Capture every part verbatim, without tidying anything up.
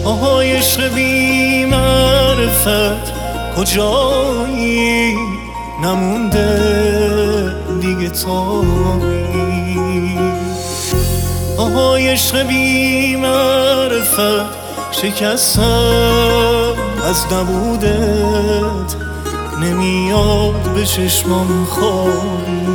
آهای عشق بی معرفت کجایی؟ نمونده دیگه تایی. آهای عشق بی معرفت شکستم از نبودت، نمیاد به چشمام خوابی.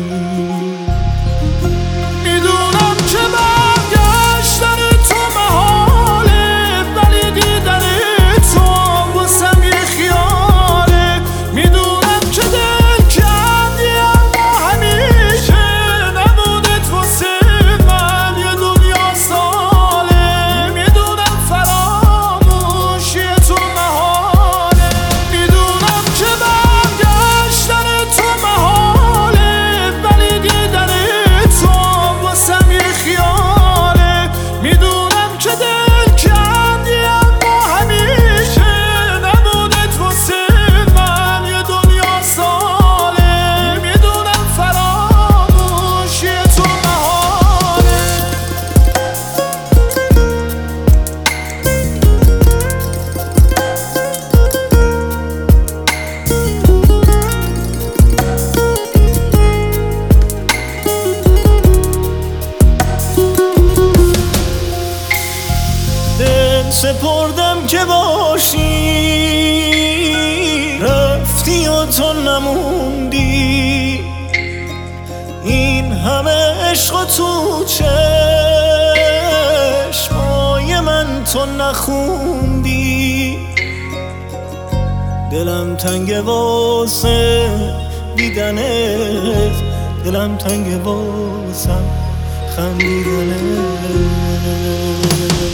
میدونم که برگشتن تو محاله، ولی دیدن تو واسم یه خیاله. میدونم که دل کندی اما همیشه نبودت واسه من یه دنیا ساله. میدونم فراموشی تو محاله، میدونم که برگشتن تو محاله، ولی دیدن تو واسم یه خیاله. میدونم که دل کندی اما همیشه نبودت واسه من یه دنیا ساله. میدونم فراموشی تو محاله. دل سپردم که باشی، رفتی و تو نموندی. این همه عشق و تو چشمای من تو نخوندی. دلم تنگه واسه دیدنت، دلم تنگه واسه خندیدنت.